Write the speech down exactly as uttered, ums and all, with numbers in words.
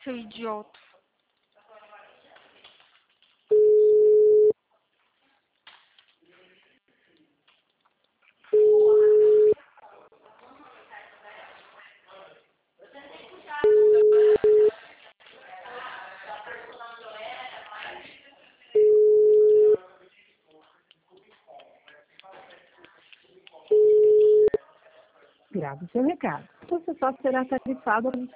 Seu idiota. Grave seu recado. Você só será tarifado